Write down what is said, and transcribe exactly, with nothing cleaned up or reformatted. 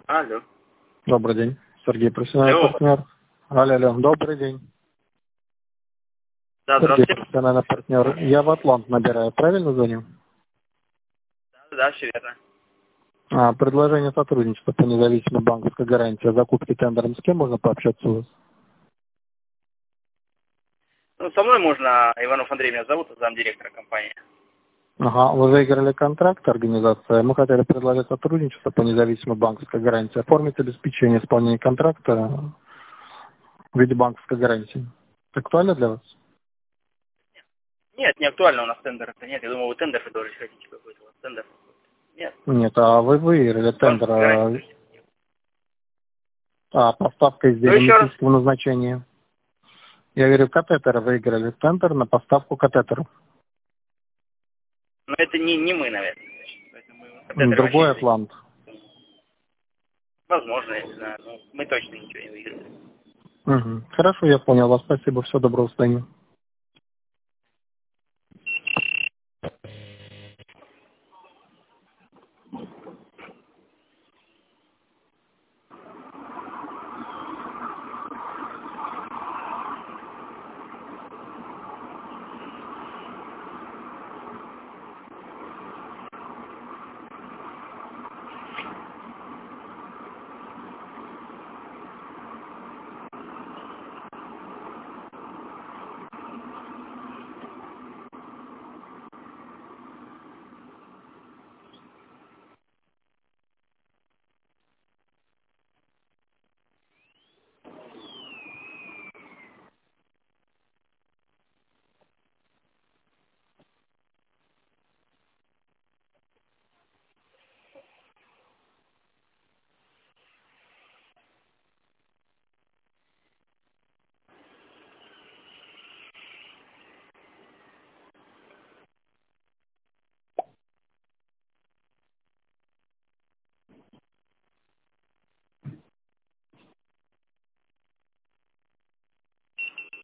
Алло. Добрый день. Сергей, профессиональный Алло. партнер. Алло, алло. Добрый день. Да, Сергей, здравствуйте. профессиональный партнер. Я в Атлант набираю. Правильно звоню? Да, да, все верно. А, предложение сотрудничества по независимой банковской гарантии о закупке тендером. С кем можно пообщаться у вас? Ну, со мной можно, Иванов Андрей меня зовут, замдиректора компании. Ага, вы выиграли контракт, организация. Мы хотели предложить сотрудничество по независимой банковской гарантии. Оформить обеспечение исполнения контракта в виде банковской гарантии. Актуально для вас? Нет, не актуально у нас тендер. Это нет, я думал, вы тендер предложить хотите какой-то. У вас тендер. Нет. Нет, а вы выиграли тендер. Банковской гарантии. А, поставка Ну, изделий еще раз. медицинского назначения. Я говорю, катетеры выиграли тендер на поставку катетеров. Но это не, не мы, наверное. Поэтому мы от М, этого вообще Другой не зависим. Атлант. Возможно, я не знаю. Но мы точно ничего не выиграли. Угу. Хорошо, я понял вас. Спасибо. Всего доброго, до свидания.